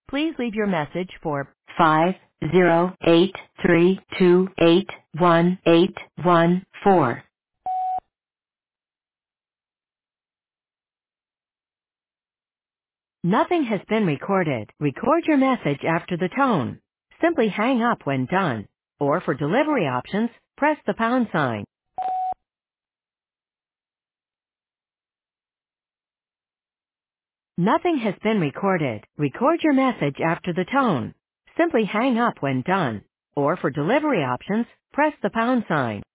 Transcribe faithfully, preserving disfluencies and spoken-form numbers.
Please leave your message for five zero eight three two eight one eight one four. Nothing has been recorded. Record your message after the tone. Simply hang up when done. Or for delivery options, press the pound sign. Nothing has been recorded. Record your message after the tone. Simply hang up when done. Or for delivery options, press the pound sign.